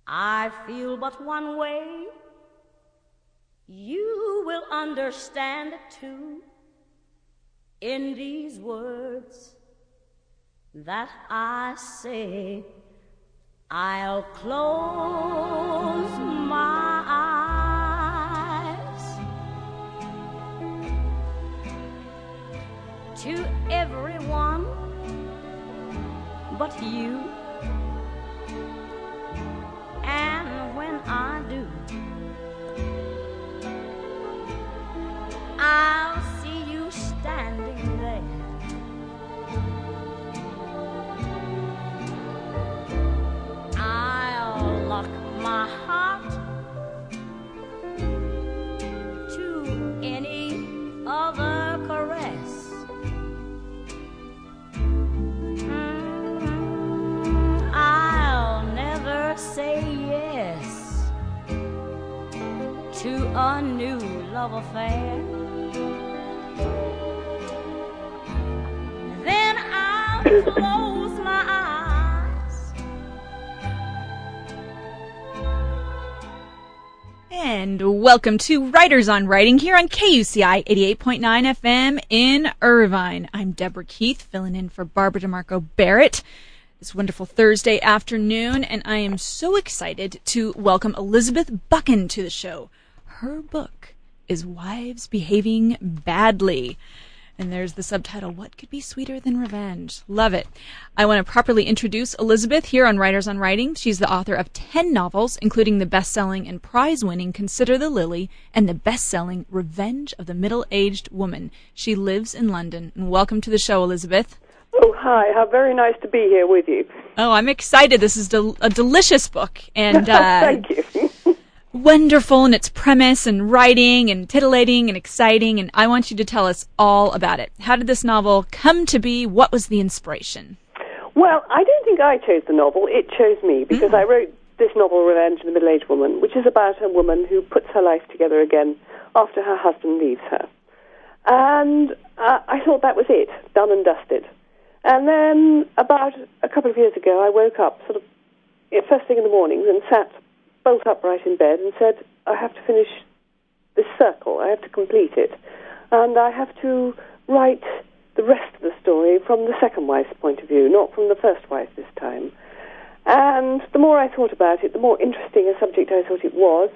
I feel but one way. You will understand it too in these words that I say. I'll close my eyes to everyone but you. And when I do, I'll see you standing there. I'll lock my heart to any other caress. I'll never say yes to a new love affair. Then I'll close my eyes. And welcome to Writers on Writing here on KUCI 88.9 FM in Irvine. I'm Deborah Keith, filling in for Barbara DeMarco Barrett this wonderful Thursday afternoon, and I am so excited to welcome Elizabeth Buchan to the show. Her book is Wives Behaving Badly. And there's the subtitle, What Could Be Sweeter Than Revenge? Love it. I want to properly introduce Elizabeth here on Writers on Writing. She's the author of 10 novels, including the best-selling and prize-winning Consider the Lily and the best-selling Revenge of the Middle-Aged Woman. She lives in London. And welcome to the show, Elizabeth. Oh, hi. How very nice to be here with you. Oh, I'm excited. This is a delicious book. And thank you. Wonderful in its premise and writing and titillating and exciting, and I want you to tell us all about it. How did this novel come to be? What was the inspiration? Well, I don't think I chose the novel. It chose me, because I wrote this novel, Revenge of the Middle-Aged Woman, which is about a woman who puts her life together again after her husband leaves her. And I thought that was it, done and dusted. And then about a couple of years ago, I woke up sort of first thing in the morning and sat bolt upright in bed and said, I have to finish this circle, I have to complete it, and I have to write the rest of the story from the second wife's point of view, not from the first wife this time. And the more I thought about it, the more interesting a subject I thought it was.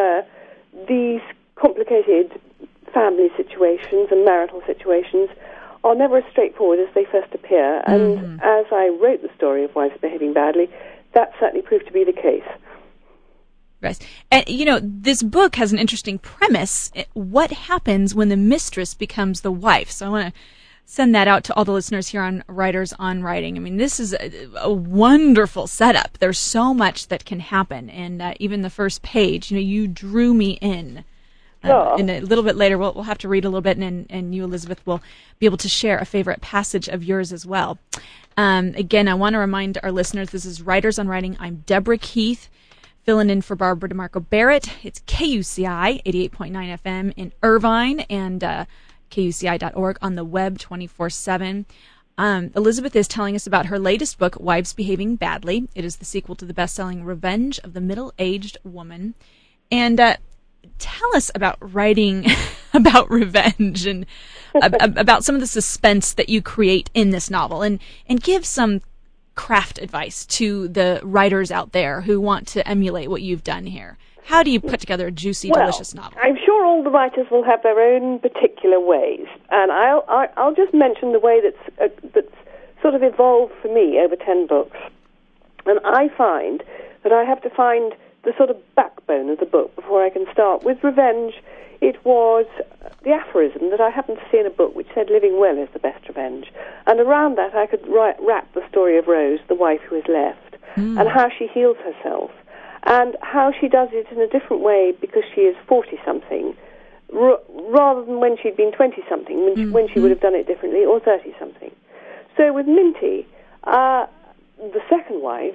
These complicated family situations and marital situations are never as straightforward as they first appear, and as I wrote the story of Wives Behaving Badly, that certainly proved to be the case. Right. And, this book has an interesting premise. What happens when the mistress becomes the wife? So I want to send that out to all the listeners here on Writers on Writing. I mean, this is a wonderful setup. There's so much that can happen. And even the first page, you drew me in. And a little bit later, we'll have to read a little bit, and you, Elizabeth, will be able to share a favorite passage of yours as well. Again, I want to remind our listeners, this is Writers on Writing. I'm Deborah Keith, filling in for Barbara DeMarco Barrett. It's KUCI 88.9 FM in Irvine, and KUCI.org on the web 24/7. Elizabeth is telling us about her latest book, Wives Behaving Badly. It is the sequel to the best-selling Revenge of the Middle-Aged Woman. And tell us about writing about revenge and about some of the suspense that you create in this novel, and give some craft advice to the writers out there who want to emulate what you've done here. How do you put together a juicy, delicious novel? I'm sure all the writers will have their own particular ways, and I'll just mention the way that's sort of evolved for me over 10 books. And I find that I have to find the sort of backbone of the book before I can start. With Revenge, it was the aphorism that I happened to see in a book which said living well is the best revenge. And around that I could wrap the story of Rose, the wife who is left, and how she heals herself, and how she does it in a different way because she is 40-something, rather than when she'd been 20-something, when she would have done it differently, or 30-something. So with Minty, the second wife,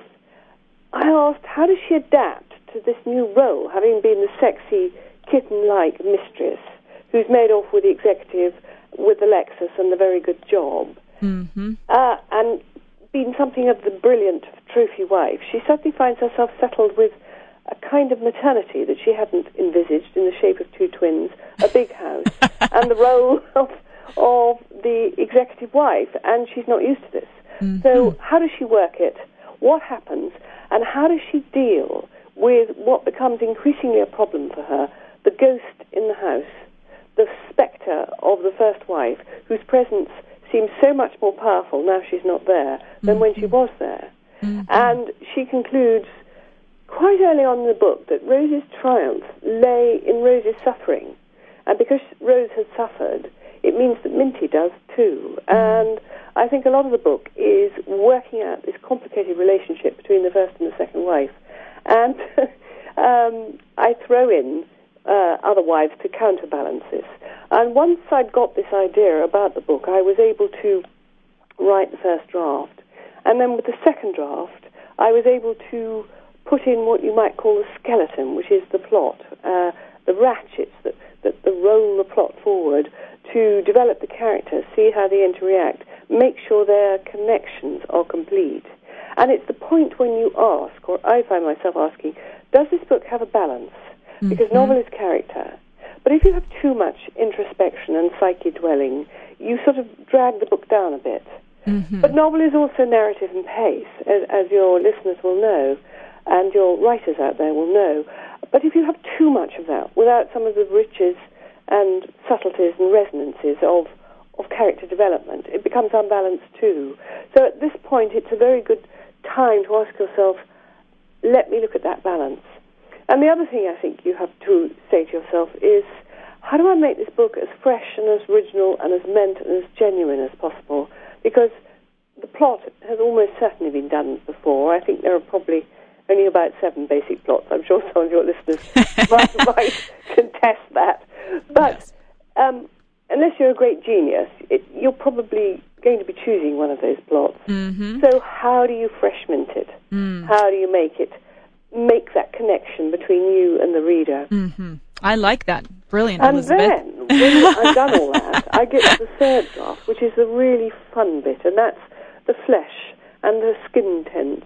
I asked, how does she adapt to this new role, having been the sexy, kitten-like mistress who's made off with the executive with the Lexus and the very good job, and been something of the brilliant trophy wife, she suddenly finds herself settled with a kind of maternity that she hadn't envisaged in the shape of two twins, a big house, and the role of the executive wife, and she's not used to this. Mm-hmm. So how does she work it? What happens? And how does she deal with what becomes increasingly a problem for her, the ghost in the house, the spectre of the first wife, whose presence seems so much more powerful now she's not there than when she was there. Mm-hmm. And she concludes quite early on in the book that Rose's triumph lay in Rose's suffering. And because Rose has suffered, it means that Minty does too. And I think a lot of the book is working out this complicated relationship between the first and the second wife. And I throw in other wives to counterbalance this. And once I'd got this idea about the book, I was able to write the first draft. And then with the second draft, I was able to put in what you might call the skeleton, which is the plot, the ratchets that roll the plot forward to develop the characters, see how they interact, make sure their connections are complete. And it's the point when you ask, or I find myself asking, does this book have a balance? Mm-hmm. Because novel is character. But if you have too much introspection and psyche dwelling, you sort of drag the book down a bit. Mm-hmm. But novel is also narrative and pace, as your listeners will know, and your writers out there will know. But if you have too much of that, without some of the riches and subtleties and resonances of character development, it becomes unbalanced too. So at this point, it's a very good time to ask yourself, let me look at that balance. And the other thing I think you have to say to yourself is, how do I make this book as fresh and as original and as meant and as genuine as possible? Because the plot has almost certainly been done before. I think there are probably only about 7 basic plots. I'm sure some of your listeners might contest that. But unless you're a great genius, you're probably going to be choosing one of those plots. Mm-hmm. So how do you fresh mint it? How do you make that connection between you and the reader? Mm-hmm. I like that. Brilliant, and Elizabeth. And then, when I've done all that, I get to the third draft, which is the really fun bit, and that's the flesh and the skin tints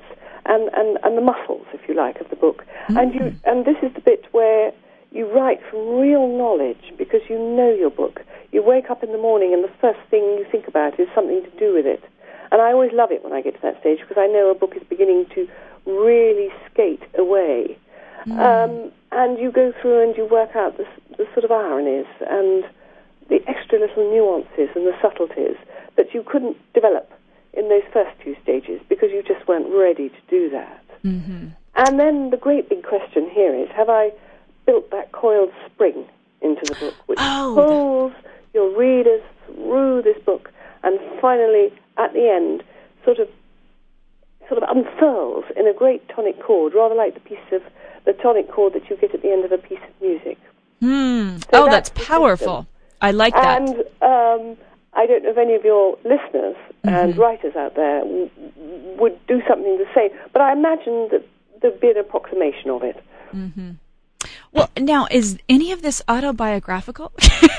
and the muscles, if you like, of the book. Mm-hmm. And this is the bit where you write from real knowledge, because you know your book. You wake up in the morning and the first thing you think about is something to do with it. And I always love it when I get to that stage, because I know a book is beginning to really skate away. And you go through and you work out the sort of ironies and the extra little nuances and the subtleties that you couldn't develop in those first 2 stages because you just weren't ready to do that. Mm-hmm. And then the great big question here is, have I built that coiled spring into the book, which pulls your readers through this book and finally, at the end, sort of unfurls in a great tonic chord, rather like the tonic chord that you get at the end of a piece of music. So that's powerful. I like that. And I don't know if any of your listeners and writers out there would do something the same, but I imagine that there'd be an approximation of it. Mm-hmm. Well, now, is any of this autobiographical?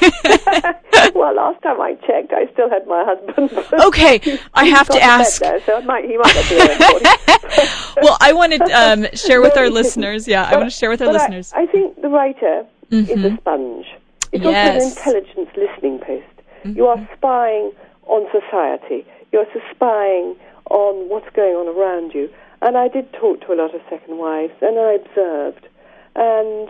Well, last time I checked, I still had my husband. Okay, I have to ask. Now, so he might not be there. Well, I want to share with our listeners. Yeah, I want to share with our listeners. I think the writer is a sponge. It's also an intelligence listening post. Mm-hmm. You are spying on society. You're sort on what's going on around you. And I did talk to a lot of second wives, and I observed. And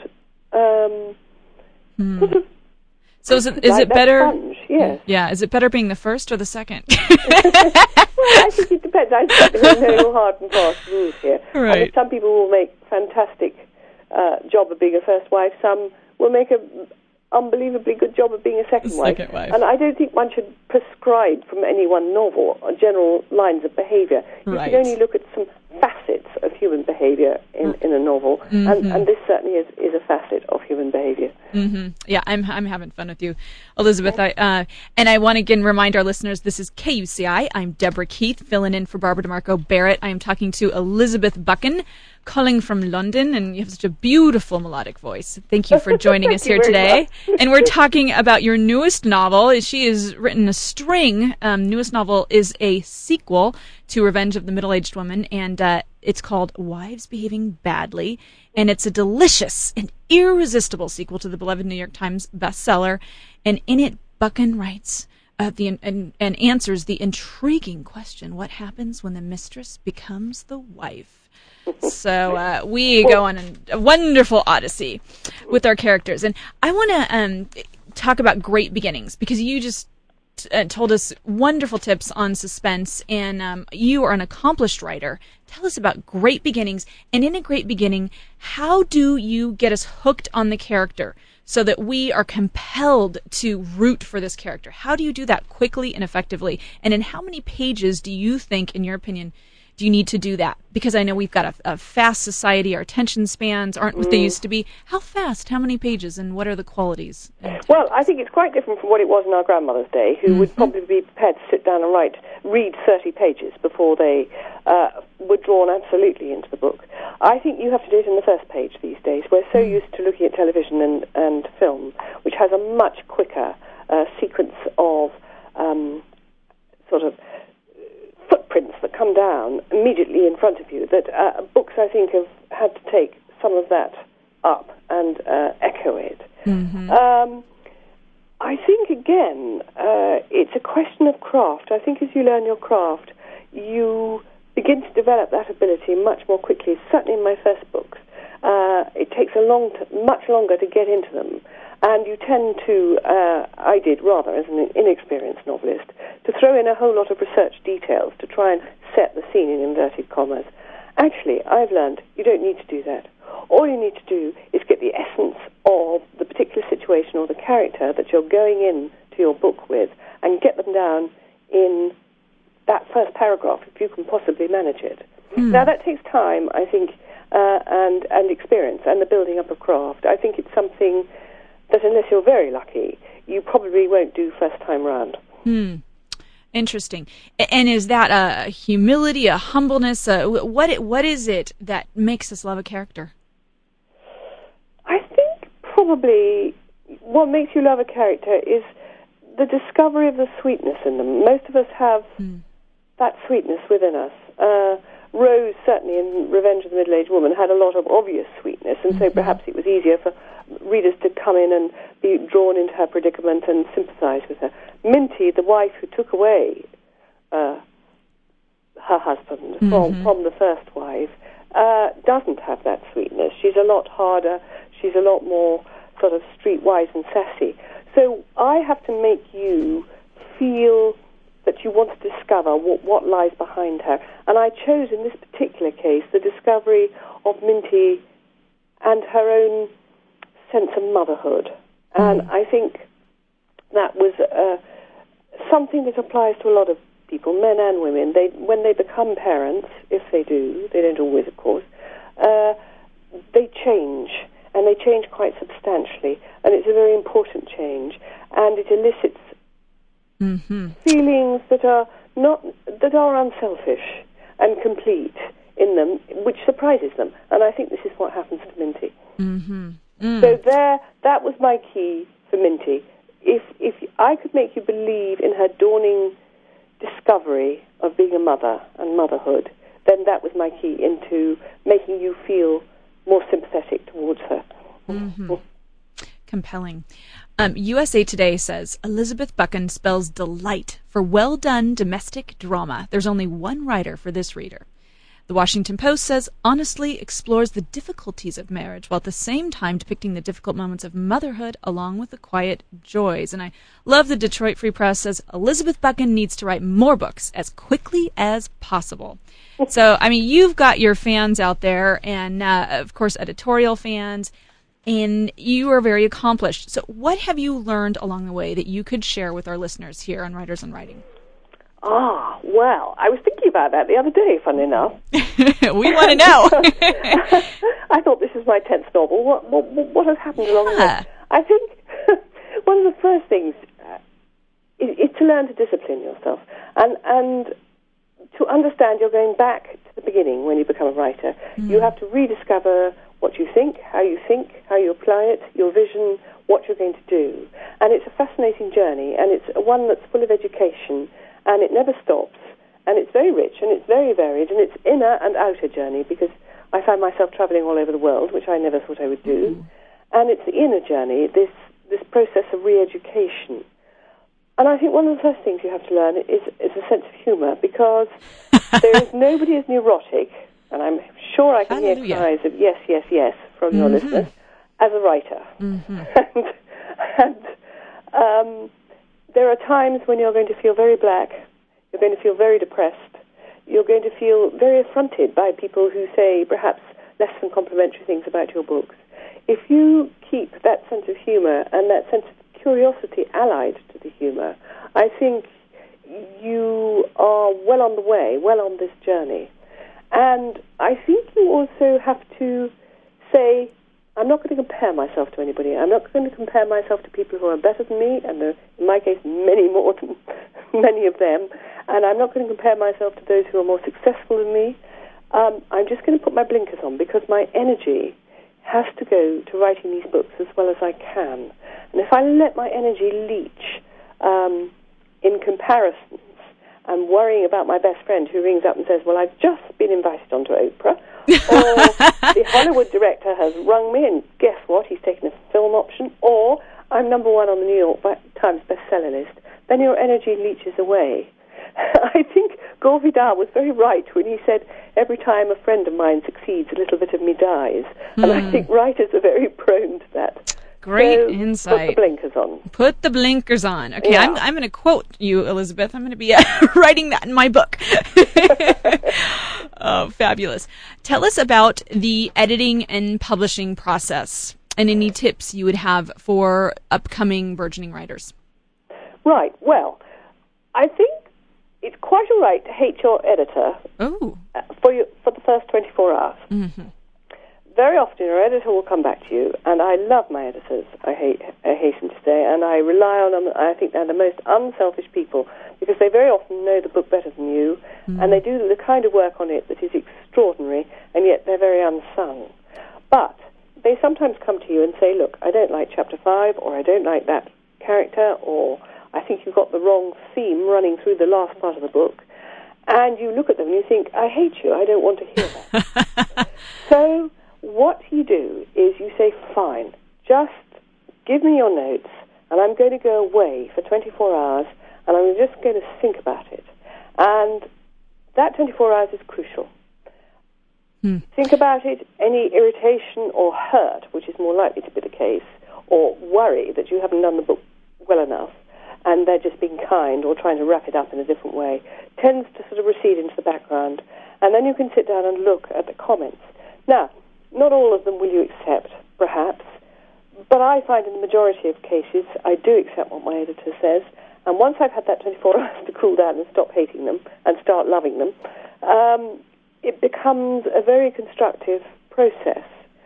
sort of. So is it better? Sponge, yes. Yeah. Is it better being the first or the second? Well, I think it depends. I think there are no hard and fast rules here. Right. And some people will make fantastic job of being a first wife. Some will make a unbelievably good job of being a second wife. And I don't think one should prescribe from any one novel on general lines of behaviour. You can only look at some facets of human behaviour in a novel, and this certainly is a facet of human behaviour. Mm-hmm. Yeah, I'm having fun with you, Elizabeth. And I want to again remind our listeners, this is KUCI. I'm Deborah Keith, filling in for Barbara DeMarco Barrett. I am talking to Elizabeth Buchan, calling from London, and you have such a beautiful melodic voice. Thank you for joining us here today. And we're talking about your newest novel. She has written a string. Newest novel is a sequel to Revenge of the Middle-Aged Woman, and it's called Wives Behaving Badly, and it's a delicious and irresistible sequel to the beloved New York Times bestseller. And in it, Buchan writes and answers the intriguing question: what happens when the mistress becomes the wife? So we go on a wonderful odyssey with our characters, and I want to talk about great beginnings, because you just told us wonderful tips on suspense, and you are an accomplished writer. Tell us about great beginnings, and in a great beginning, how do you get us hooked on the character so that we are compelled to root for this character? How do you do that quickly and effectively? And in how many pages do you think, in your opinion, do you need to do that? Because I know we've got a fast society. Our attention spans aren't what they used to be. How fast? How many pages? And what are the qualities? Well, I think it's quite different from what it was in our grandmother's day, who would probably be prepared to sit down and read 30 pages before they were drawn absolutely into the book. I think you have to do it in the first page these days. We're so used to looking at television and film, which has a much quicker sequence of sort of footprints that come down immediately in front of you, that books, I think, have had to take some of that up and echo it. I think, again, it's a question of craft. I think as you learn your craft, you begin to develop that ability much more quickly. Certainly in my first books, it takes much longer to get into them. And you tend to, I did rather, as an inexperienced novelist, to throw in a whole lot of research details to try and set the scene in inverted commas. Actually, I've learned you don't need to do that. All you need to do is get the essence of the particular situation or the character that you're going into your book with and get them down in that first paragraph, if you can possibly manage it. Now, that takes time, I think, and experience and the building up of craft. I think it's something that, unless you're very lucky, you probably won't do first time round. Interesting. And is that a humility, a humbleness? What is it that makes us love a character? I think probably what makes you love a character is the discovery of the sweetness in them. Most of us have that sweetness within us. Rose, certainly in Revenge of the Middle-Aged Woman, had a lot of obvious sweetness, and so perhaps it was easier for readers to come in and be drawn into her predicament and sympathize with her. Minty, the wife who took away her husband from the first wife, doesn't have that sweetness. She's a lot harder. She's a lot more sort of streetwise and sassy. So I have to make you feel that you want to discover what lies behind her. And I chose, in this particular case, the discovery of Minty and her own sense of motherhood. And I think that was something that applies to a lot of people, men and women. When they become parents, if they do, they don't always, of course, they change, and they change quite substantially. And it's a very important change, and it elicits feelings that are unselfish and complete in them, which surprises them. And I think this is what happens to Minty. So that was my key for Minty. If I could make you believe in her dawning discovery of being a mother and motherhood, then that was my key into making you feel more sympathetic towards her. Compelling. USA Today says, Elizabeth Buchan spells delight for well-done domestic drama. There's only one writer for this reader. The Washington Post says, honestly explores the difficulties of marriage while at the same time depicting the difficult moments of motherhood along with the quiet joys. And I love the Detroit Free Press says, Elizabeth Buchan needs to write more books as quickly as possible. So, I mean, you've got your fans out there and, of course, editorial fans, and you are very accomplished. So what have you learned along the way that you could share with our listeners here on Writers on Writing? Well, I was thinking about that the other day, funnily enough. We want to know. I thought this is my 10th novel. What has happened along the way? I think one of the first things is to learn to discipline yourself and to understand you're going back to the the beginning when you become a writer. You have to rediscover what you think, how you apply it, your vision, what you're going to do. And it's a fascinating journey, and it's one that's full of education, and it never stops, and it's very rich, and it's very varied, and it's inner and outer journey, because I find myself travelling all over the world, which I never thought I would do. And it's the inner journey, this process of re-education. And I think one of the first things you have to learn is a sense of humour, because there is nobody as neurotic, and I'm sure I can hear cries of yes, yes, yes from your listeners, as a writer. And there are times when you're going to feel very black, you're going to feel very depressed, you're going to feel very affronted by people who say perhaps less than complimentary things about your books. If you keep that sense of humour and that sense of curiosity allied to the humour, I think you are well on the way, well on this journey. And I think you also have to say, I'm not going to compare myself to anybody. I'm not going to compare myself to people who are better than me, and there are, in my case, many more than many of them. And I'm not going to compare myself to those who are more successful than me. I'm just going to put my blinkers on, because my energy has to go to writing these books as well as I can. And if I let my energy leach in comparisons and worrying about my best friend who rings up and says, well, I've just been invited onto Oprah, or the Hollywood director has rung me and guess what, he's taken a film option, or I'm number one on the New York Times bestseller list, then your energy leaches away. I think Gore Vidal was very right when he said, every time a friend of mine succeeds, a little bit of me dies. And I think writers are very prone to that. Great insight. Put the blinkers on. Put the blinkers on. Okay, Yeah. I'm going to quote you, Elizabeth. I'm going to be writing that in my book. Oh, fabulous. Tell us about the editing and publishing process and any tips you would have for upcoming burgeoning writers. Right. Well, I think it's quite all right to hate your editor for the first 24 hours. Mm-hmm. Very often your editor will come back to you, and I love my editors, I hasten to say, and I rely on them. I think they're the most unselfish people, because they very often know the book better than you, and they do the kind of work on it that is extraordinary, and yet they're very unsung. But they sometimes come to you and say, look, I don't like chapter 5, or I don't like that character, or I think you've got the wrong theme running through the last part of the book. And you look at them and you think, I hate you, I don't want to hear that. So what you do is you say, fine, just give me your notes, and I'm going to go away for 24 hours, and I'm just going to think about it. And that 24 hours is crucial. Think about it, any irritation or hurt, which is more likely to be the case, or worry that you haven't done the book well enough, and they're just being kind or trying to wrap it up in a different way, tends to sort of recede into the background. And then you can sit down and look at the comments. Now, not all of them will you accept, perhaps, but I find in the majority of cases I do accept what my editor says, and once I've had that 24 hours to cool down and stop hating them and start loving them, it becomes a very constructive process.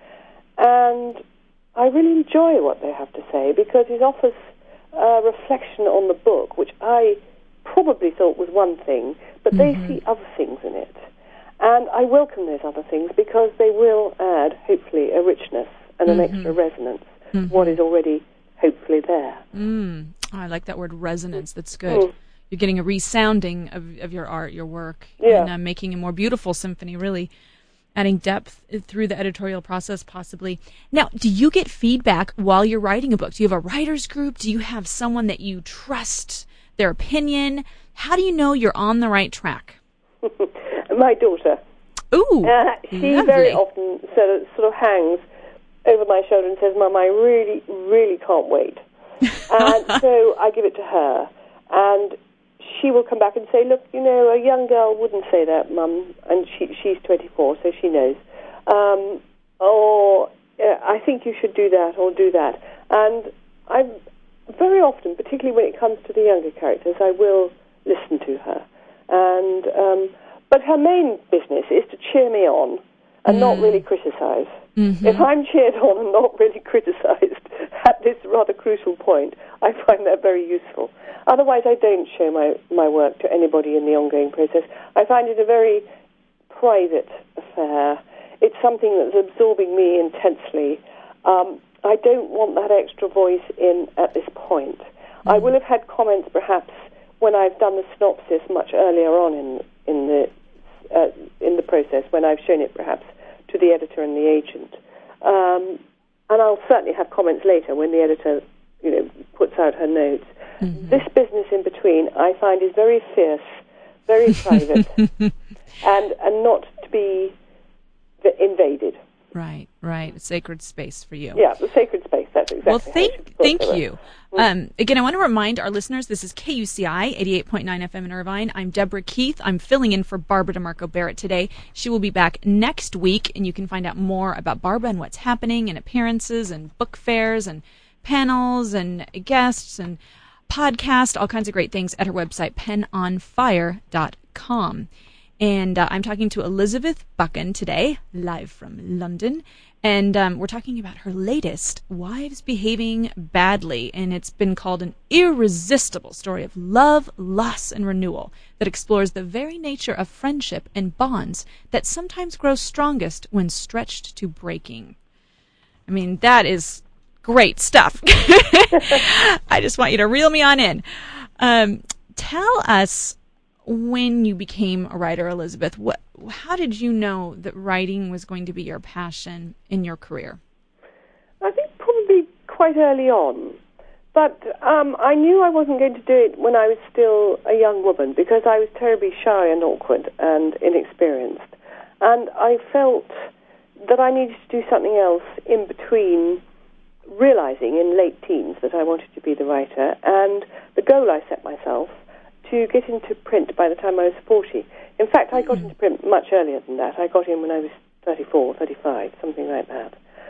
And I really enjoy what they have to say, because it offers a reflection on the book, which I probably thought was one thing, but they see other things in it. And I welcome those other things, because they will add, hopefully, a richness and an extra resonance to what is already, hopefully, there. Oh, I like that word, resonance. That's good. You're getting a resounding of your art, your work, and making a more beautiful symphony, really adding depth through the editorial process, possibly. Now, do you get feedback while you're writing a book? Do you have a writer's group? Do you have someone that you trust, their opinion? How do you know you're on the right track? My daughter. Ooh, she lovely. very often sort of hangs over my shoulder and says, Mum, I really, really can't wait. And so I give it to her. And she will come back and say, look, you know, a young girl wouldn't say that, Mum, and she's 24, so she knows. Or I think you should do that or do that. And I very often, particularly when it comes to the younger characters, I will listen to her. And but her main business is to cheer me on and not really criticise. If I'm cheered on and not really criticised at this rather crucial point, I find that very useful. Otherwise, I don't show my work to anybody in the ongoing process. I find it a very private affair. It's something that's absorbing me intensely. I don't want that extra voice in at this point. I will have had comments perhaps when I've done the synopsis much earlier on in the process, when I've shown it perhaps to the editor and the agent. And I'll certainly have comments later when the editor, puts out her notes. Mm-hmm. This business in between, I find, is very fierce, very private, and not to be invaded. Right. A sacred space for you. Yeah, the sacred space. That's exactly. Well, thank you. Again, I want to remind our listeners, this is KUCI 88.9 FM in Irvine. I'm Deborah Keith. I'm filling in for Barbara DeMarco Barrett today. She will be back next week, and you can find out more about Barbara and what's happening, and appearances, and book fairs, and panels, and guests, and podcasts, all kinds of great things at her website, penonfire.com. And I'm talking to Elizabeth Buchan today, live from London. And we're talking about her latest, Wives Behaving Badly. And it's been called an irresistible story of love, loss, and renewal that explores the very nature of friendship and bonds that sometimes grow strongest when stretched to breaking. I mean, that is great stuff. I just want you to reel me on in. Tell us, when you became a writer, Elizabeth, how did you know that writing was going to be your passion in your career? I think probably quite early on. But I knew I wasn't going to do it when I was still a young woman, because I was terribly shy and awkward and inexperienced. And I felt that I needed to do something else in between realizing in late teens that I wanted to be the writer, and the goal I set myself to get into print by the time I was 40. In fact, I got into print much earlier than that. I got in when I was 34, 35, something like that.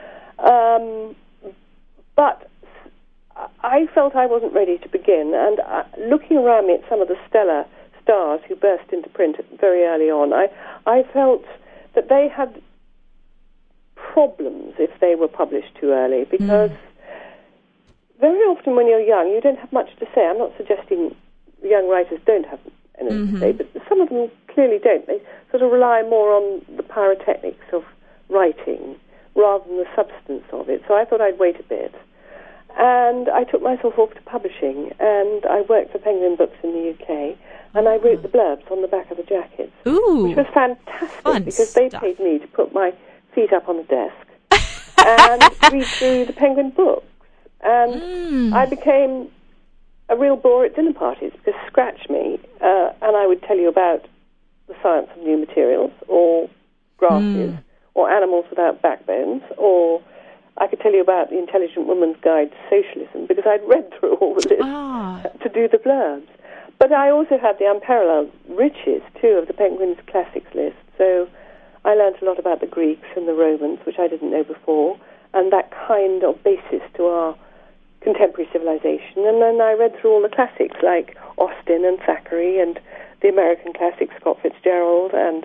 But I felt I wasn't ready to begin, and looking around me at some of the stellar stars who burst into print very early on, I felt that they had problems if they were published too early, because very often when you're young, you don't have much to say. I'm not suggesting young writers don't have anything to say, but some of them clearly don't. They sort of rely more on the pyrotechnics of writing rather than the substance of it. So I thought I'd wait a bit. And I took myself off to publishing, and I worked for Penguin Books in the UK, and I wrote the blurbs on the back of the jackets, which was fantastic, because they paid me to put my feet up on the desk and read through the Penguin books. And I became a real bore at dinner parties, because scratch me, and I would tell you about the science of new materials, or grasses, or animals without backbones, or I could tell you about the Intelligent Woman's Guide to Socialism, because I'd read through all the lists to do the blurbs. But I also had the unparalleled riches, too, of the Penguin's classics list. So I learned a lot about the Greeks and the Romans, which I didn't know before, and that kind of basis to our contemporary civilization. And then I read through all the classics like Austen and Thackeray, and the American classics, Scott Fitzgerald and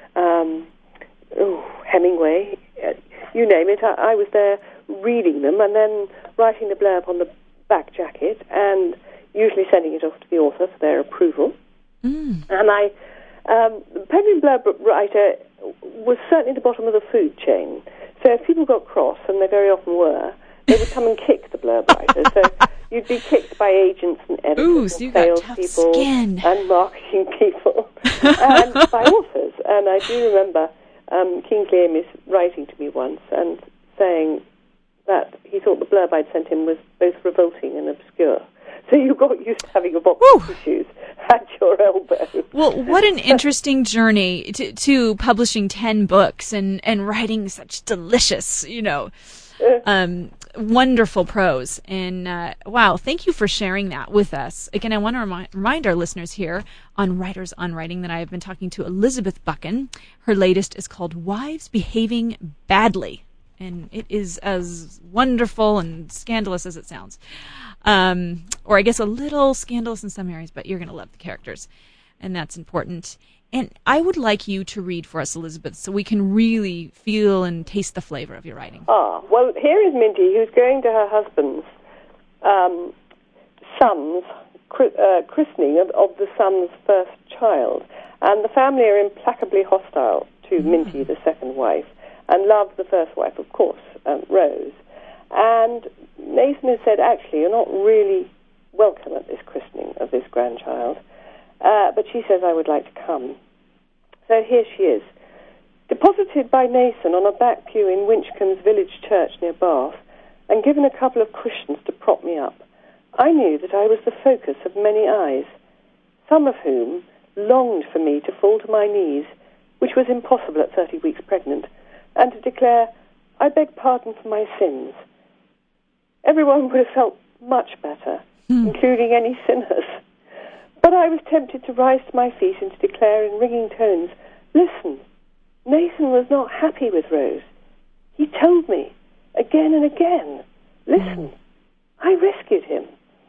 Hemingway, you name it. I was there reading them and then writing the blurb on the back jacket and usually sending it off to the author for their approval. And the Penguin blurb writer was certainly the bottom of the food chain. So if people got cross, and they very often were, they would come and kick the blurb writer. So you'd be kicked by agents and editors and salespeople and marketing people and by authors. And I do remember Kingsley Amis writing to me once and saying that he thought the blurb I'd sent him was both revolting and obscure. So you got used to having a box of tissues at your elbow. Well, what an interesting journey to publishing 10 books and writing such delicious, wonderful prose. And wow, thank you for sharing that with us. Again, I want to remind our listeners here on Writers on Writing that I have been talking to Elizabeth Buchan. Her latest is called Wives Behaving Badly, and it is as wonderful and scandalous as it sounds. Or I guess a little scandalous in some areas, but you're going to love the characters, and that's important. And I would like you to read for us, Elizabeth, so we can really feel and taste the flavor of your writing. Well, here is Mindy, who's going to her husband's son's christening of the son's first child, and the family are implacably hostile to Minty, the second wife, and loved the first wife, of course, Rose. And Nathan has said, actually, you're not really welcome at this christening of this grandchild. But she says, I would like to come. So here she is, deposited by Nathan on a back pew in Winchcomb's village church near Bath, and given a couple of cushions to prop me up. I knew that I was the focus of many eyes, some of whom longed for me to fall to my knees, which was impossible at 30 weeks pregnant, and to declare, I beg pardon for my sins. Everyone would have felt much better, including any sinners. But I was tempted to rise to my feet and to declare in ringing tones, listen, Nathan was not happy with Rose. He told me, again and again, listen, I rescued him.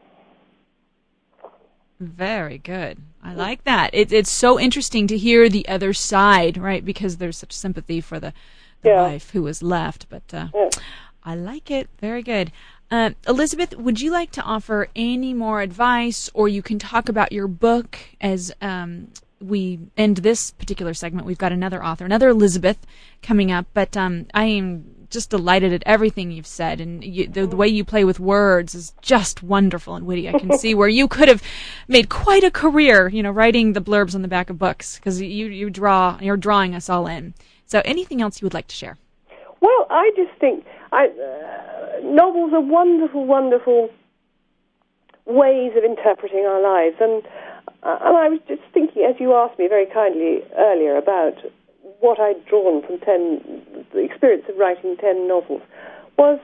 Very good. I like that. It's so interesting to hear the other side, right? Because there's such sympathy for the wife who was left. But I like it. Very good. Elizabeth, would you like to offer any more advice, or you can talk about your book as we end this particular segment? We've got another author, another Elizabeth, coming up. But I am just delighted at everything you've said, and the way you play with words is just wonderful and witty. I can see where you could have made quite a career, writing the blurbs on the back of books, because you're drawing us all in. So anything else you would like to share? Well, I just think novels are wonderful, wonderful ways of interpreting our lives. And I was just thinking, as you asked me very kindly earlier about what I'd drawn from the experience of writing 10 novels, was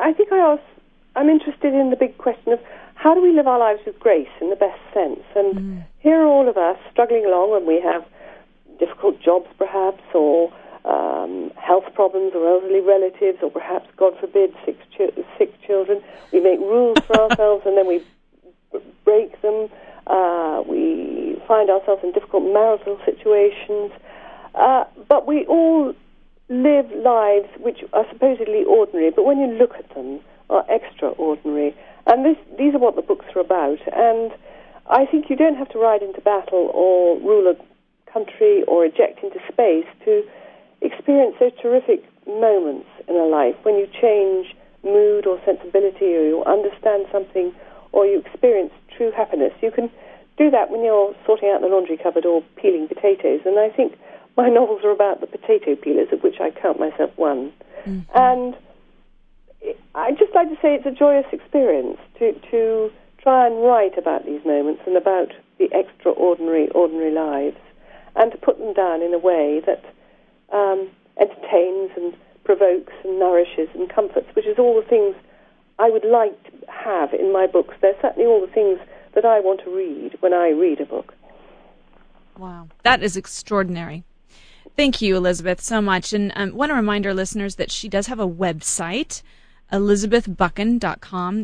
I'm interested in the big question of how do we live our lives with grace in the best sense? And here are all of us struggling along, and we have difficult jobs perhaps, or health problems, or elderly relatives, or perhaps, God forbid, sick children. We make rules for ourselves and then we break them. We find ourselves in difficult marital situations. But we all live lives which are supposedly ordinary, but when you look at them, are extraordinary. And these are what the books are about. And I think you don't have to ride into battle or rule a country or eject into space to experience those terrific moments in a life when you change mood or sensibility, or you understand something, or you experience true happiness. You can do that when you're sorting out the laundry cupboard or peeling potatoes. And I think my novels are about the potato peelers, of which I count myself one. Mm-hmm. And I'd just like to say it's a joyous experience to try and write about these moments and about the extraordinary, ordinary lives, and to put them down in a way that entertains and provokes and nourishes and comforts, which is all the things I would like to have in my books. They're certainly all the things that I want to read when I read a book. Wow, that is extraordinary. Thank you, Elizabeth, so much. And I want to remind our listeners that she does have a website, ElizabethBuchan.com,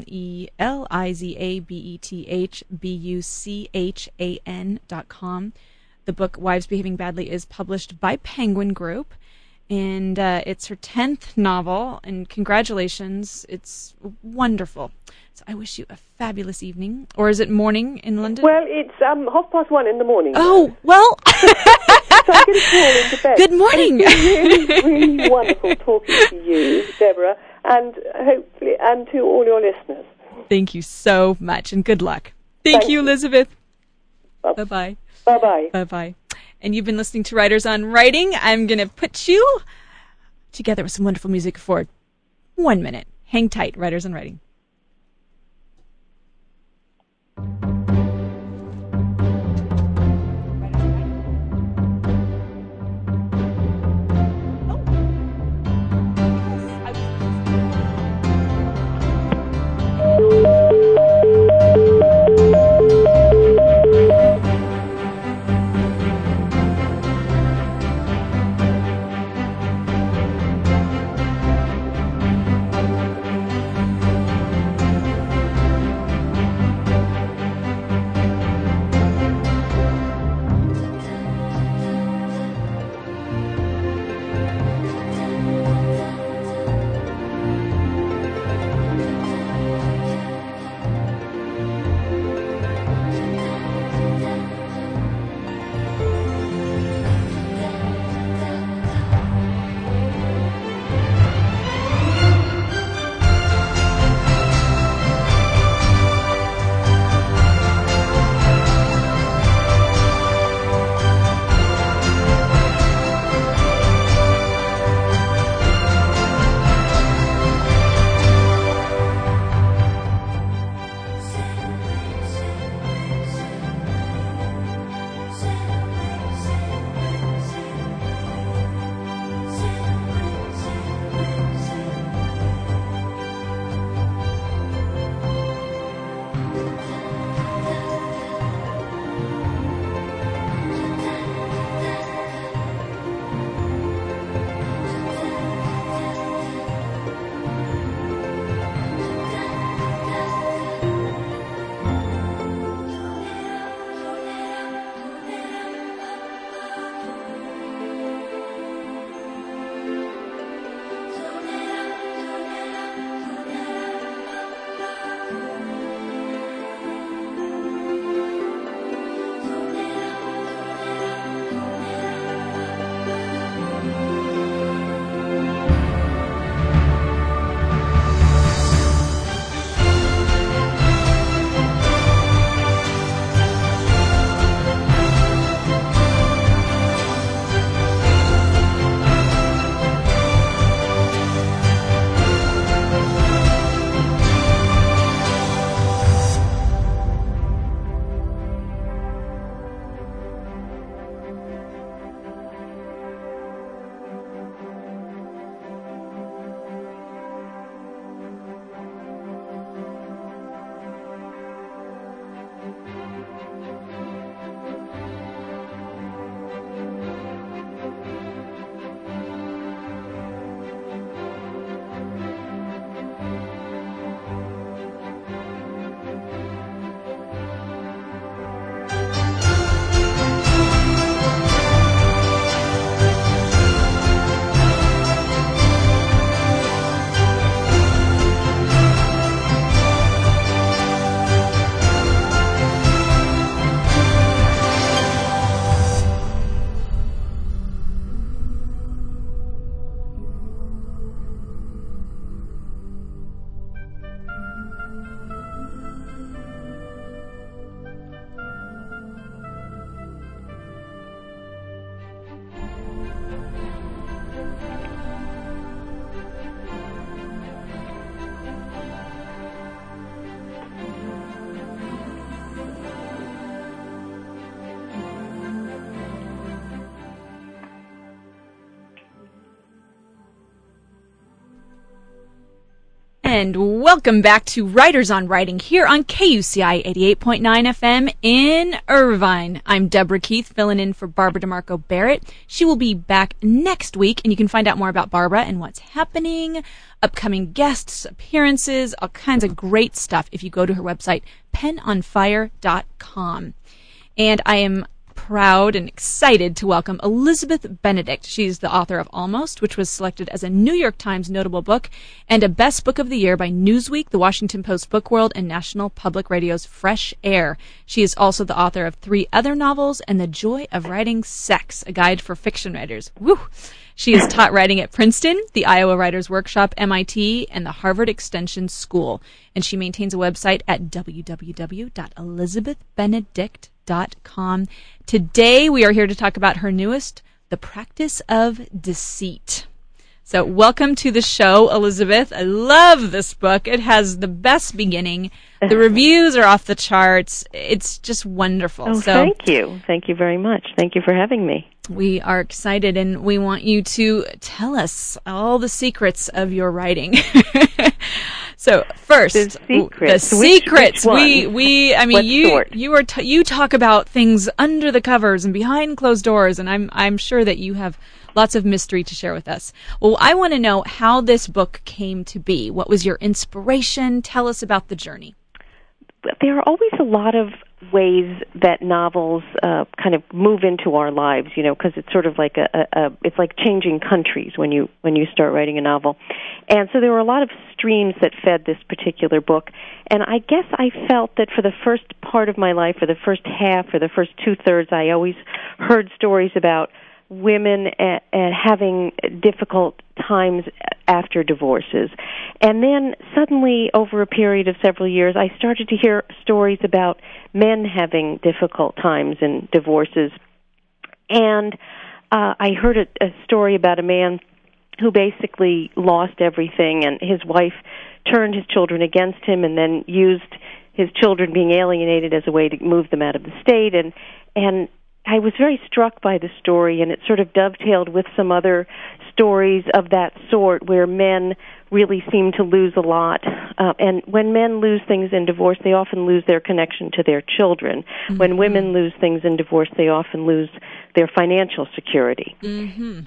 ElizabethBuchan.com. The book Wives Behaving Badly is published by Penguin Group, and it's her 10th novel, and congratulations. It's wonderful. So I wish you a fabulous evening. Or is it morning in London? Well, it's 1:30 in the morning. Oh, well. So I'm going to crawl into bed. Good morning. It's really, really wonderful talking to you, Deborah, and hopefully, and to all your listeners. Thank you so much, and good luck. Thank you, Elizabeth. Bye-bye. Bye-bye. Bye-bye. And you've been listening to Writers on Writing. I'm going to put you together with some wonderful music for 1 minute. Hang tight, Writers on Writing. And welcome back to Writers on Writing here on KUCI 88.9 FM in Irvine. I'm Deborah Keith, filling in for Barbara DeMarco Barrett. She will be back next week, and you can find out more about Barbara and what's happening, upcoming guests, appearances, all kinds of great stuff if you go to her website, penonfire.com. And I am proud and excited to welcome Elizabeth Benedict. She's the author of Almost, which was selected as a New York Times notable book and a Best Book of the Year by Newsweek, the Washington Post Book World, and National Public Radio's Fresh Air. She is also the author of 3 other novels and The Joy of Writing Sex, a guide for fiction writers. Woo! She has taught writing at Princeton, the Iowa Writers Workshop, MIT, and the Harvard Extension School. And she maintains a website at www.elizabethbenedict.com. Today we are here to talk about her newest, The Practice of Deceit. So welcome to the show, Elizabeth. I love this book. It has the best beginning. The reviews are off the charts. It's just wonderful. Oh, thank you. Thank you very much. Thank you for having me. We are excited, and we want you to tell us all the secrets of your writing. So first, the secrets. Which What sort? You talk about things under the covers and behind closed doors, and I'm sure that you have lots of mystery to share with us. Well, I want to know how this book came to be. What was your inspiration? Tell us about the journey. There are always a lot of ways that novels kind of move into our lives, because it's sort of like it's like changing countries when you start writing a novel. And so there were a lot of streams that fed this particular book. And I guess I felt that for the first part of my life, or the first half, or the first 2/3, I always heard stories about women having difficult times after divorces. And then suddenly, over a period of several years, I started to hear stories about men having difficult times in divorces. And I heard a story about a man who basically lost everything, and his wife turned his children against him and then used his children being alienated as a way to move them out of the state. And I was very struck by the story, and it sort of dovetailed with some other stories of that sort where men really seem to lose a lot. And when men lose things in divorce, they often lose their connection to their children. Mm-hmm. When women lose things in divorce, they often lose their financial security. Mm-hmm.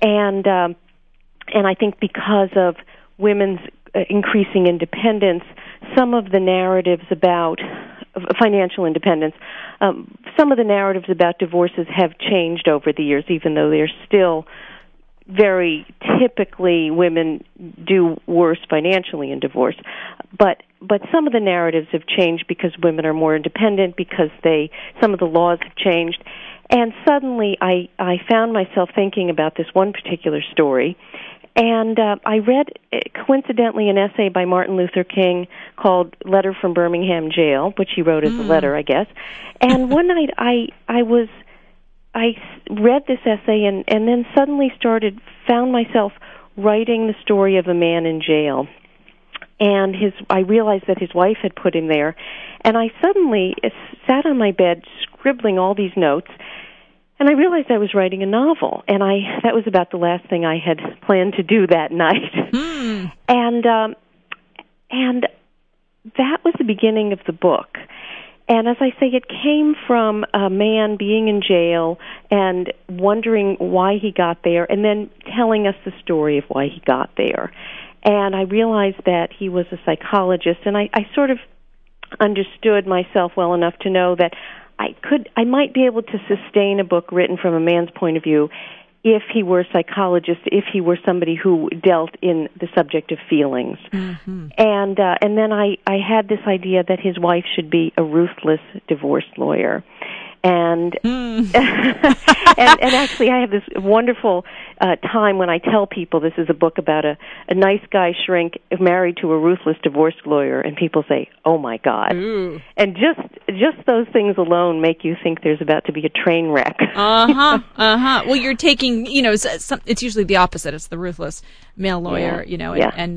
And I think because of women's increasing independence, some of the narratives about financial independence, some of the narratives about divorces have changed over the years, even though they're still very typically women do worse financially in divorce. But some of the narratives have changed because women are more independent, because some of the laws have changed. And suddenly I found myself thinking about this one particular story. And I read, coincidentally, an essay by Martin Luther King called Letter from Birmingham Jail, which he wrote as a letter, I guess. And one night I read this essay and then suddenly found myself writing the story of a man in jail. And I realized that his wife had put him there. And I suddenly sat on my bed scribbling all these notes. And I realized I was writing a novel, and that was about the last thing I had planned to do that night. Mm. And that was the beginning of the book. And as I say, it came from a man being in jail and wondering why he got there, and then telling us the story of why he got there. And I realized that he was a psychologist, and I sort of understood myself well enough to know that I might be able to sustain a book written from a man's point of view if he were a psychologist, if he were somebody who dealt in the subject of feelings. Mm-hmm. And then I had this idea that his wife should be a ruthless divorce lawyer. And and actually I have this wonderful time when I tell people this is a book about a nice guy shrink married to a ruthless divorce lawyer, and people say, "Oh my God!" Ooh. And just those things alone make you think there's about to be a train wreck. Well, you're taking, it's usually the opposite. It's the ruthless male lawyer, Yeah. and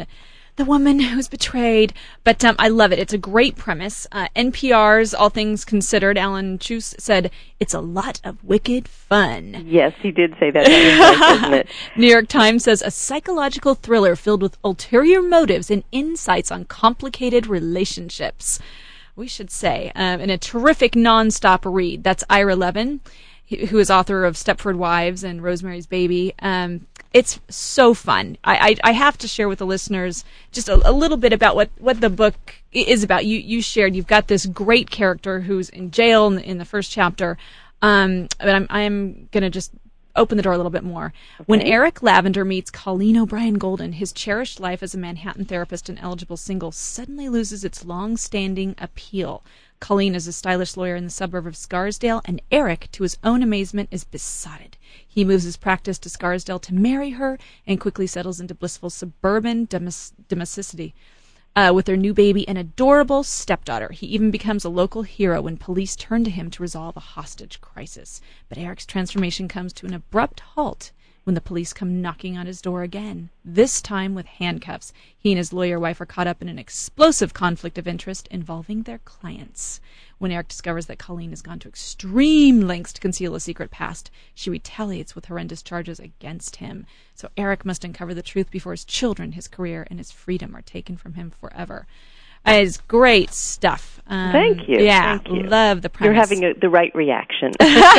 the woman who's betrayed. But I love it. It's a great premise. NPR's All Things Considered, Alan Chuse said, it's a lot of wicked fun. Yes, he did say that. That was nice, isn't it? New York Times says, a psychological thriller filled with ulterior motives and insights on complicated relationships. We should say, and a terrific nonstop read. That's Ira Levin, who is author of Stepford Wives and Rosemary's Baby. It's so fun. I have to share with the listeners just a little bit about what the book is about. You shared, you've got this great character who's in jail in the first chapter, but I'm going to just open the door a little bit more. Okay. When Eric Lavender meets Colleen O'Brien Golden, his cherished life as a Manhattan therapist and eligible single suddenly loses its long-standing appeal. Colleen is a stylish lawyer in the suburb of Scarsdale, and Eric, to his own amazement, is besotted. He moves his practice to Scarsdale to marry her and quickly settles into blissful suburban domesticity. With their new baby and adorable stepdaughter. He even becomes a local hero when police turn to him to resolve a hostage crisis. But Eric's transformation comes to an abrupt halt when the police come knocking on his door again, this time with handcuffs. He and his lawyer wife are caught up in an explosive conflict of interest involving their clients. When Eric discovers that Colleen has gone to extreme lengths to conceal a secret past, she retaliates with horrendous charges against him. So Eric must uncover the truth before his children, his career, and his freedom are taken from him forever. It's great stuff. Thank you. Yeah, Thank you. Love the premise. You're having the right reaction.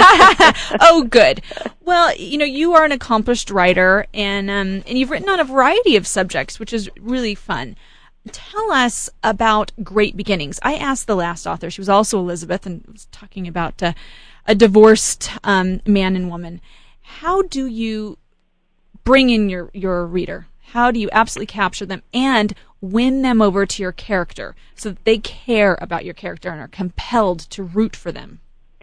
Oh, good. Well, you are an accomplished writer, and you've written on a variety of subjects, which is really fun. Tell us about Great Beginnings. I asked the last author, she was also Elizabeth, and was talking about a divorced man and woman. How do you bring in your reader? How do you absolutely capture them and win them over to your character so that they care about your character and are compelled to root for them?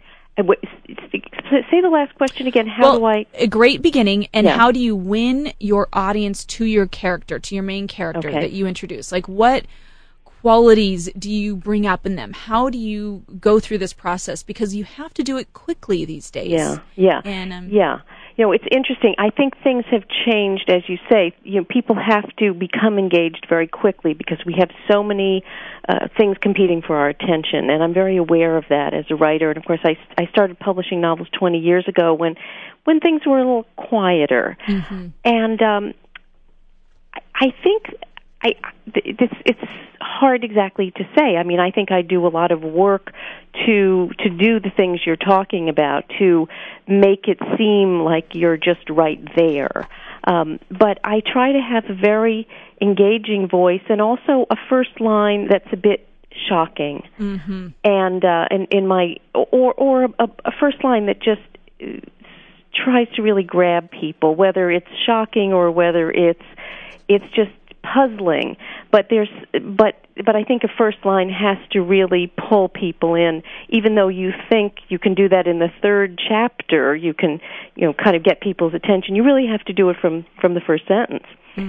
Say the last question again. How do I... A Great Beginning, and how do you win your audience to your character, to your main character that you introduce? Like, what qualities do you bring up in them? How do you go through this process? Because you have to do it quickly these days. Yeah. And, it's interesting. I think things have changed, as you say. People have to become engaged very quickly because we have so many things competing for our attention, and I'm very aware of that as a writer. And of course, I started publishing novels 20 years ago when things were a little quieter, and I think it's hard exactly to say. I mean, I think I do a lot of work to do the things you're talking about, to make it seem like you're just right there. But I try to have a very engaging voice and also a first line that's a bit shocking, and in my or a first line that just tries to really grab people, whether it's shocking or whether it's just puzzling, but I think a first line has to really pull people in. Even though you think you can do that in the third chapter, you can kind of get people's attention. You really have to do it from the first sentence,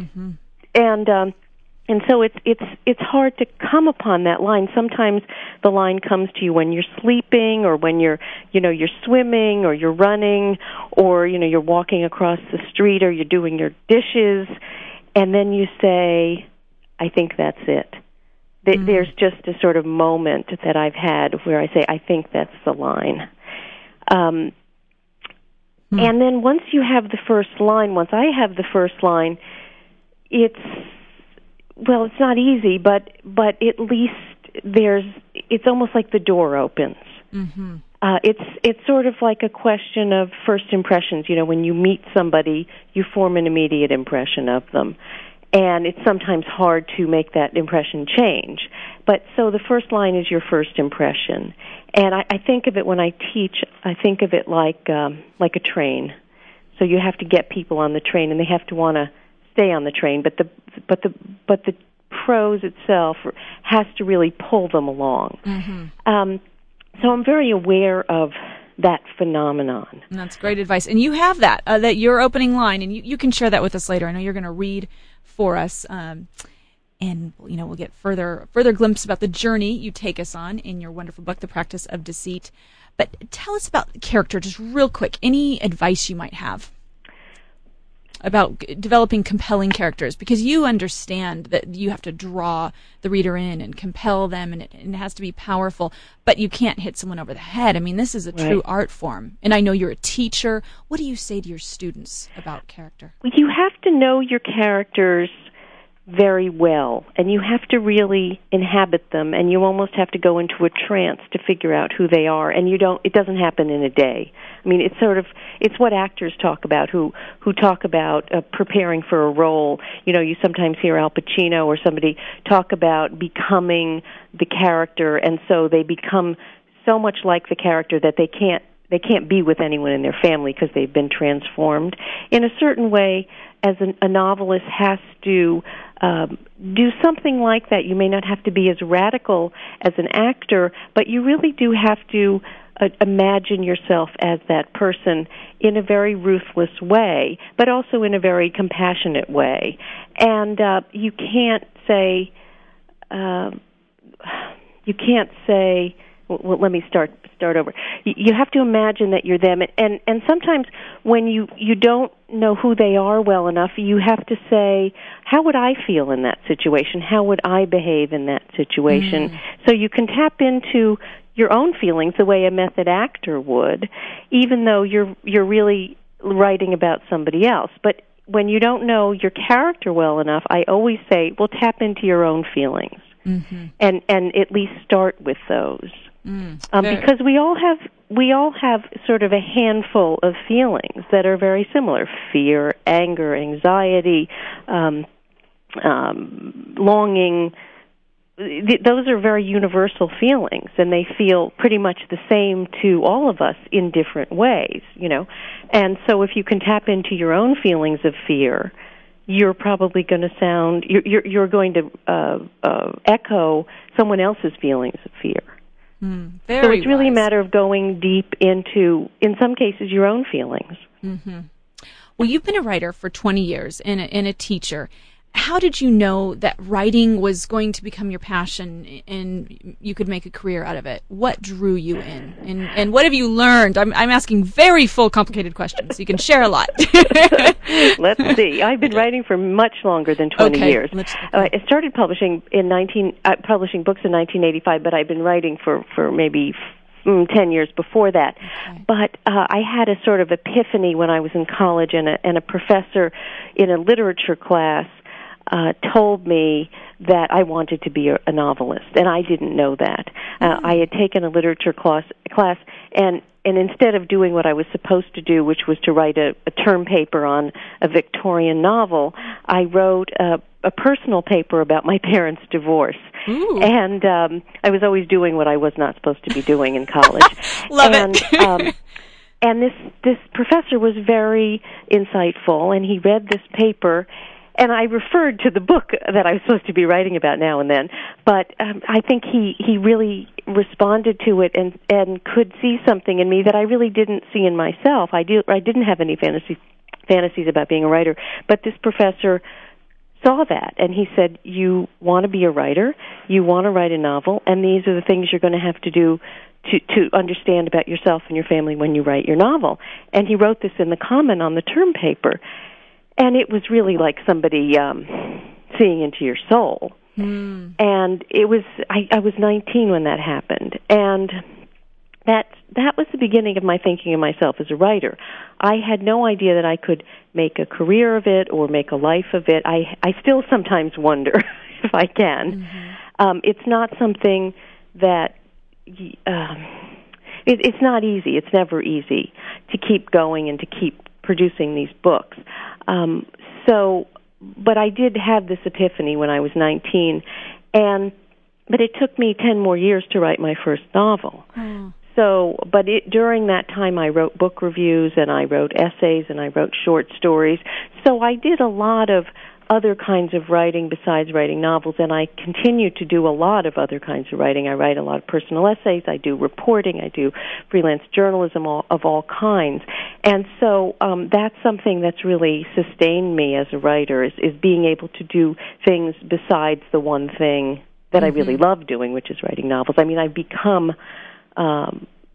and so it's hard to come upon that line. Sometimes the line comes to you when you're sleeping, or when you're swimming, or you're running, or you're walking across the street, or you're doing your dishes. And then you say, I think that's it. There's just a sort of moment that I've had where I say, I think that's the line. And then once you have the first line, once I have the first line, it's not easy, but at least it's almost like the door opens. It's sort of like a question of first impressions. When you meet somebody, you form an immediate impression of them. And it's sometimes hard to make that impression change. But so the first line is your first impression. And I think of it when I teach, I think of it like a train. So you have to get people on the train, and they have to want to stay on the train. But the prose itself has to really pull them along. So I'm very aware of that phenomenon. And that's great advice. And you have that your opening line, and you can share that with us later. I know you're going to read for us, and we'll get further glimpse about the journey you take us on in your wonderful book, The Practice of Deceit. But tell us about the character, just real quick. Any advice you might have? developing compelling characters, because you understand that you have to draw the reader in and compel them, and it has to be powerful, but you can't hit someone over the head. I mean, this is a true art form. And I know you're a teacher. What do you say to your students about character? You have to know your characters very well, and you have to really inhabit them, and you almost have to go into a trance to figure out who they are, and it doesn't happen in a day. I mean, it's what actors talk about who talk about preparing for a role. You know, you sometimes hear Al Pacino or somebody talk about becoming the character, and so they become so much like the character that they can't be with anyone in their family because they've been transformed. In a certain way, as a novelist has to do something like that. You may not have to be as radical as an actor, but you really do have to imagine yourself as that person in a very ruthless way, but also in a very compassionate way. And you can't say, well, let me start over. You have to imagine that you're them, and sometimes when you don't know who they are well enough, you have to say, how would I feel in that situation? How would I behave in that situation? So you can tap into your own feelings the way a method actor would, even though you're really writing about somebody else. But when you don't know your character well enough, I always say, well, tap into your own feelings, and at least start with those. Because we all have sort of a handful of feelings that are very similar: fear, anger, anxiety, longing. Those are very universal feelings, and they feel pretty much the same to all of us in different ways, you know. And so if you can tap into your own feelings of fear, you're probably going to you're going to echo someone else's feelings of fear. So it's really a matter of going deep into, in some cases, your own feelings. Well, you've been a writer for 20 years and a teacher. How did you know that writing was going to become your passion and you could make a career out of it? What drew you in? And what have you learned? I'm asking very full, complicated questions. You can share a lot. Let's see. I've been writing for much longer than 20 years. I started publishing publishing books in 1985, but I've been writing for maybe 10 years before that. But I had a sort of epiphany when I was in college, and a professor in a literature class told me that I wanted to be a novelist, and I didn't know that. I had taken a literature class, and instead of doing what I was supposed to do, which was to write a term paper on a Victorian novel, I wrote a personal paper about my parents' divorce. And I was always doing what I was not supposed to be doing in college. Love it. And this professor was very insightful, and he read this paper. And I referred to the book that I was supposed to be writing about now and then, but I think he really responded to it and could see something in me that I really didn't see in myself. I didn't have any fantasies about being a writer, but this professor saw that, and he said, you want to be a writer, you want to write a novel, and these are the things you're going to have to do to understand about yourself and your family when you write your novel. And he wrote this in the comment on the term paper. And it was really like somebody seeing into your soul. And it was I was 19 when that happened, and that was the beginning of my thinking of myself as a writer. I had no idea that I could make a career of it or make a life of it. I still sometimes wonder if I can. It's not something that it's not easy. It's never easy to keep going and to keep producing these books. But I did have this epiphany when I was 19, but it took me 10 more years to write my first novel. But during that time I wrote book reviews, and I wrote essays, and I wrote short stories. So I did a lot of other kinds of writing besides writing novels, and I continue to do a lot of other kinds of writing. I write a lot of personal essays, I do reporting, I do freelance journalism of all kinds. And so that's something that's really sustained me as a writer, is being able to do things besides the one thing that I really love doing, which is writing novels. I mean, I've become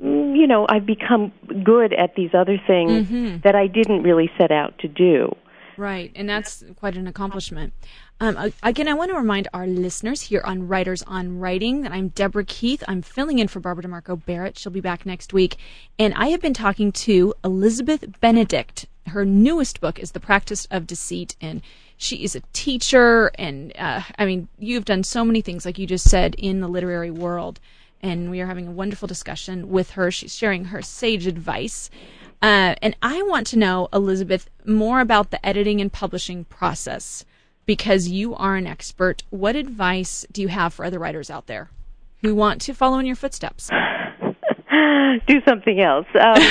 good at these other things that I didn't really set out to do. Right, and that's quite an accomplishment. Again, I want to remind our listeners here on Writers on Writing that I'm Deborah Keith. I'm filling in for Barbara DeMarco Barrett. She'll be back next week. And I have been talking to Elizabeth Benedict. Her newest book is The Practice of Deceit, and she is a teacher. And, you've done so many things, like you just said, in the literary world. And we are having a wonderful discussion with her. She's sharing her sage advice. And I want to know, Elizabeth, more about the editing and publishing process, because you are an expert. What advice do you have for other writers out there who want to follow in your footsteps? Do something else.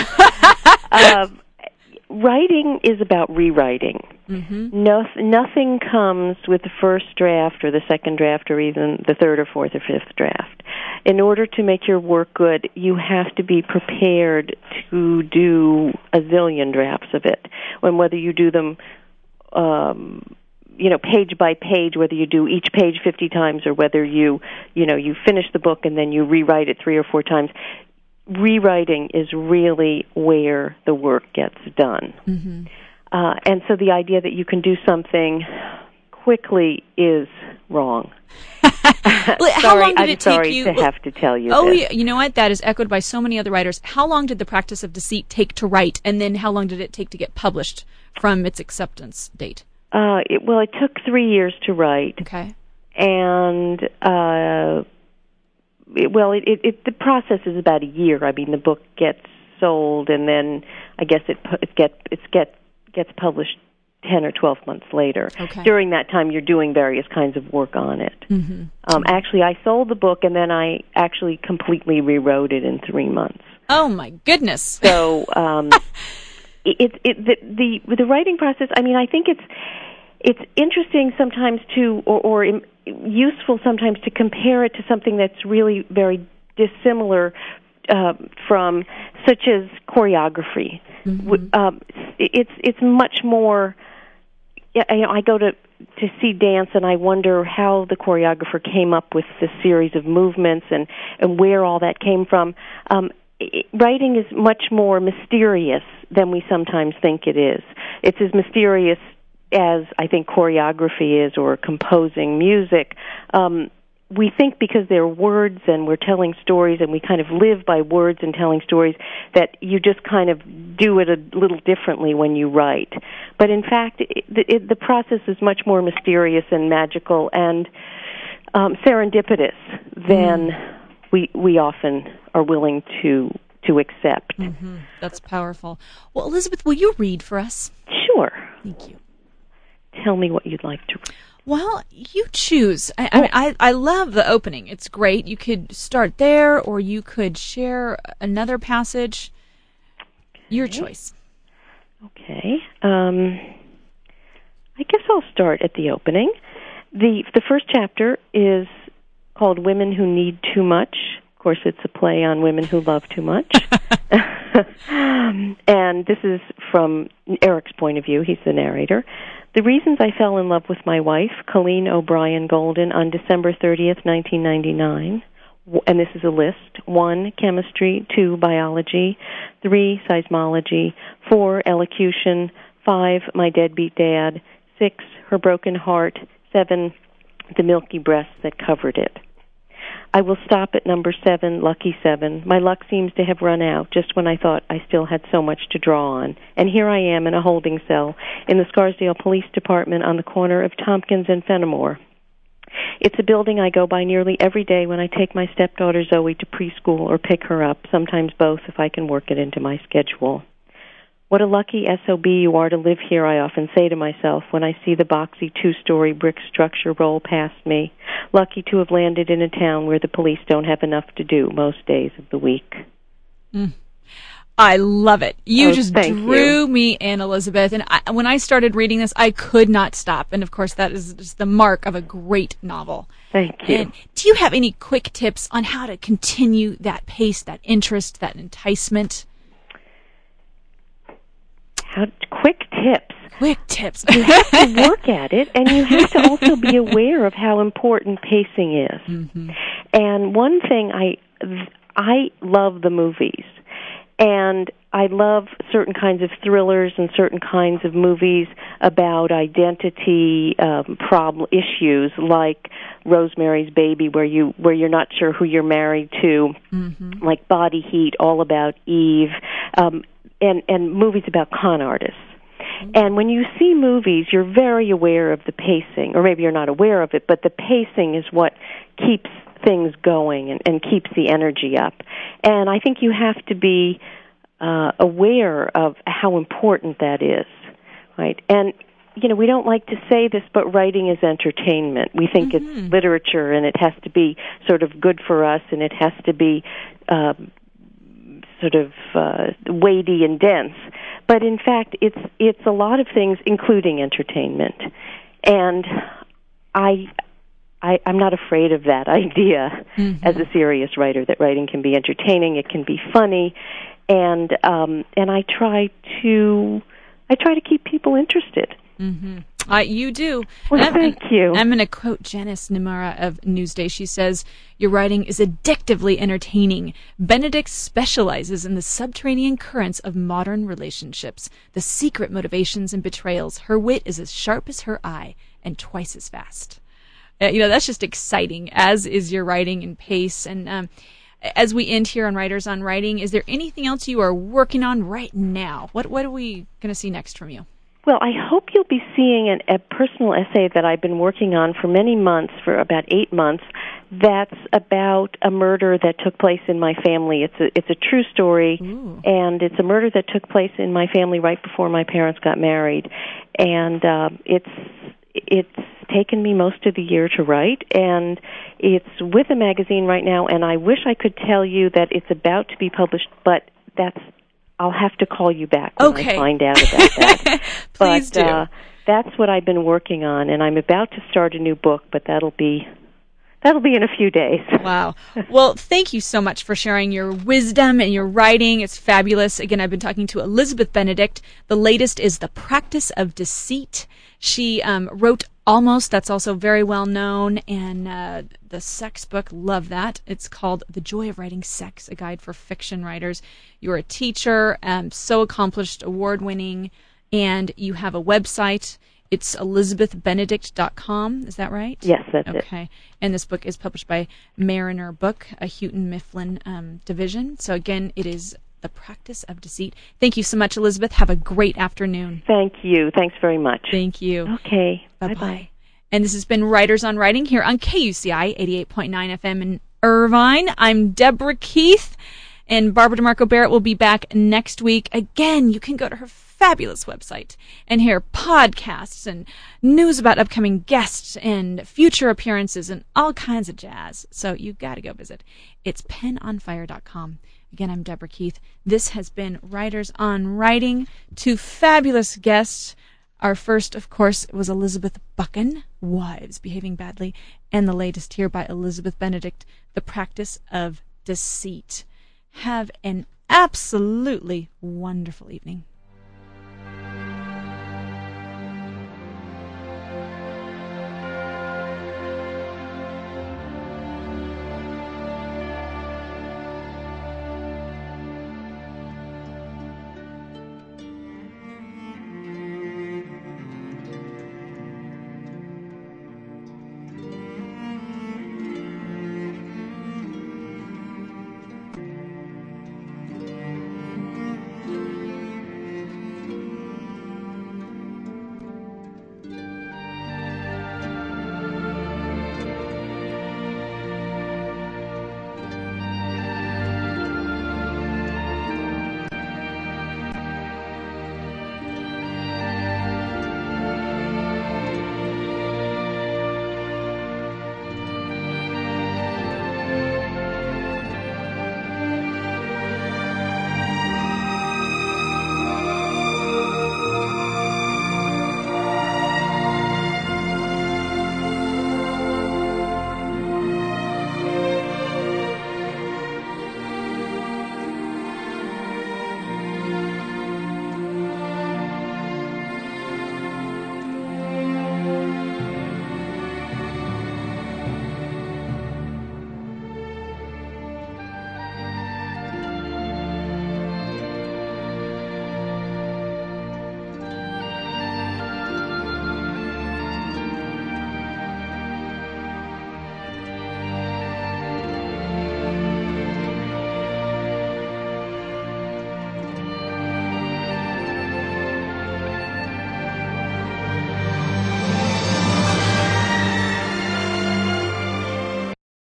Writing is about rewriting. Mm-hmm. Nothing comes with the first draft or the second draft or even the third or fourth or fifth draft. In order to make your work good, you have to be prepared to do a zillion drafts of it. When whether you do them, page by page, whether you do each page 50 times or whether you finish the book and then you rewrite it 3 or 4 times, rewriting is really where the work gets done. Mm-hmm. And so the idea that you can do something quickly is wrong. How long did it take you? To have to tell you this. Yeah, you know what? That is echoed by so many other writers. How long did The Practice of Deceit take to write, and then how long did it take to get published from its acceptance date? It took 3 years to write. Okay. And the process is about a year. I mean, the book gets sold, and then I guess it gets published 10 or 12 months later. Okay. During that time, you're doing various kinds of work on it. Mm-hmm. Actually, I sold the book, and then I actually completely rewrote it in 3 months. Oh my goodness! So the writing process. I mean, I think it's interesting sometimes or useful sometimes to compare it to something that's really very dissimilar from, such as choreography. Mm-hmm. It's much more. I go to see dance, and I wonder how the choreographer came up with this series of movements and where all that came from. Writing is much more mysterious than we sometimes think it is. It's as mysterious as I think choreography is, or composing music. We think because they're words and we're telling stories and we kind of live by words and telling stories that you just kind of do it a little differently when you write. But in fact, the process is much more mysterious and magical and serendipitous than we often are willing to accept. Mm-hmm. That's powerful. Well, Elizabeth, will you read for us? Sure. Thank you. Tell me what you'd like to read. Well, you choose. I love the opening. It's great. You could start there, or you could share another passage. Your choice. Okay. I guess I'll start at the opening. The first chapter is called Women Who Need Too Much. Of course, it's a play on women who love too much. And this is from Eric's point of view. He's the narrator. The reasons I fell in love with my wife, Colleen O'Brien Golden, on December 30th, 1999. And this is a list. 1, chemistry. 2, biology. 3, seismology. 4, elocution. 5, my deadbeat dad. 6, her broken heart. 7, the milky breast that covered it. I will stop at number 7, lucky 7. My luck seems to have run out just when I thought I still had so much to draw on. And here I am in a holding cell in the Scarsdale Police Department on the corner of Tompkins and Fenimore. It's a building I go by nearly every day when I take my stepdaughter Zoe to preschool or pick her up, sometimes both if I can work it into my schedule. What a lucky SOB you are to live here, I often say to myself when I see the boxy 2-story brick structure roll past me. Lucky to have landed in a town where the police don't have enough to do most days of the week. I love it. You just drew me in, Elizabeth. And when I started reading this, I could not stop. And, of course, that is just the mark of a great novel. Thank you. And do you have any quick tips on how to continue that pace, that interest, that enticement? Quick tips. Quick tips. You have to work at it, and you have to also be aware of how important pacing is. Mm-hmm. And one thing, I love the movies, and I love certain kinds of thrillers and certain kinds of movies about identity problem issues, like Rosemary's Baby, where you're not sure who you're married to, like Body Heat, all about Eve, and movies about con artists. And when you see movies, you're very aware of the pacing, or maybe you're not aware of it, but the pacing is what keeps things going and keeps the energy up. And I think you have to be aware of how important that is, right? And, we don't like to say this, but writing is entertainment. We think it's literature, and it has to be sort of good for us, and it has to be sort of weighty and dense. But in fact, it's a lot of things, including entertainment. And I'm not afraid of that idea as a serious writer, that writing can be entertaining, it can be funny, and I try to keep people interested. You do. Well, thank you. I'm going to quote Janice Nimura of Newsday. She says, "Your writing is addictively entertaining. Benedict specializes in the subterranean currents of modern relationships, the secret motivations and betrayals. Her wit is as sharp as her eye and twice as fast." That's just exciting, as is your writing and pace. And as we end here on Writers on Writing, is there anything else you are working on right now? What are we going to see next from you? Well, I hope you'll be seeing a personal essay that I've been working on for many months, for about 8 months, that's about a murder that took place in my family. It's a true story, and it's a murder that took place in my family right before my parents got married. And it's taken me most of the year to write, and it's with a magazine right now, and I wish I could tell you that it's about to be published, but I'll have to call you back when I find out about that. Please do. That's what I've been working on, and I'm about to start a new book, but that'll be in a few days. Wow. Well, thank you so much for sharing your wisdom and your writing. It's fabulous. Again, I've been talking to Elizabeth Benedict. The latest is The Practice of Deceit. She wrote Almost, that's also very well known, and the sex book, love that. It's called The Joy of Writing Sex, a guide for fiction writers. You're a teacher, so accomplished, award-winning, and you have a website. It's elizabethbenedict.com, is that right? Yes, that's it. Okay, and this book is published by Mariner Book, a Houghton Mifflin division. So again, it is The Practice of Deceit. Thank you so much, Elizabeth. Have a great afternoon. Thank you. Thanks very much. Thank you. Okay. Bye-bye. And this has been Writers on Writing here on KUCI 88.9 FM in Irvine. I'm Deborah Keith, and Barbara DeMarco Barrett will be back next week. Again, you can go to her fabulous website and hear podcasts and news about upcoming guests and future appearances and all kinds of jazz. So you got to go visit. It's penonfire.com. Again, I'm Deborah Keith. This has been Writers on Writing. 2 fabulous guests. Our first, of course, was Elizabeth Buchan, Wives Behaving Badly, and the latest here by Elizabeth Benedict, The Practice of Deceit. Have an absolutely wonderful evening.